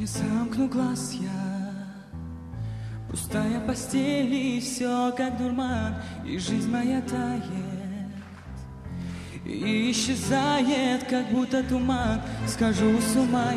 Замкну глаз я, пустая постель, и все как дурман, и жизнь моя тает, и исчезает, как будто туман. Схожу с ума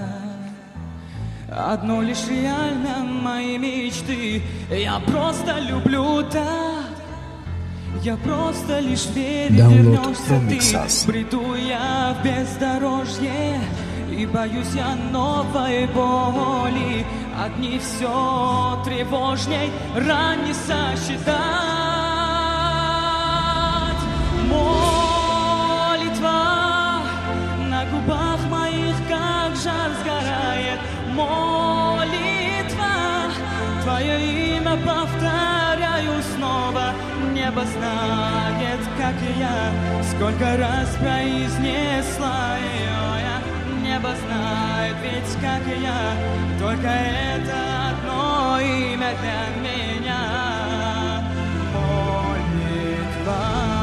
я, одно лишь реально мои мечты. Я просто люблю так, я просто лишь верю, вернешься ты. Бреду я в бездорожье, и боюсь я новой боли. Одни все тревожней, ран не сосчитать. Молитва на губах моих, как жар сгорает. Молитва, твое имя повторяю снова. Небо знает, как и я, сколько раз произнесла ее я. Небо знает, ведь как и я, только это одно имя для меня. Молитва.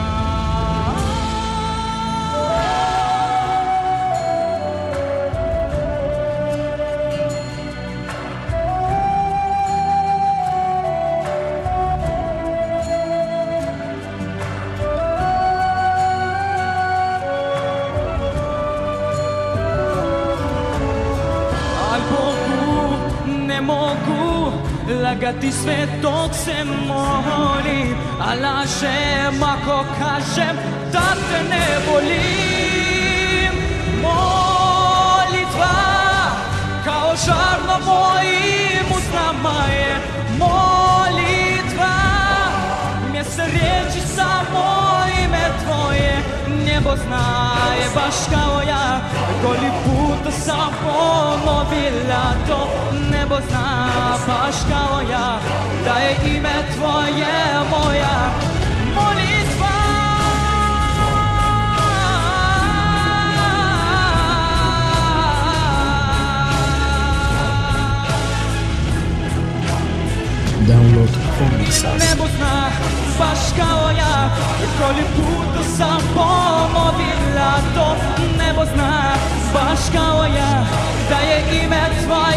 Lagati svetok se molim, a lažem ako kažem da te ne volim. Molitva kao žar na mojim usnama je. Molitva mjesto riječi samo ime tvoje. Nebo znaje baš kao ja, koliko puta sam ponovila to. Nebo zna baš kao ja, da je ime tvoje moja molitva. Download Formixas. Nebo zna baš kao ja, koliko puta sam ponovila to. Nebo zna baš kao ja, da je ime tvoje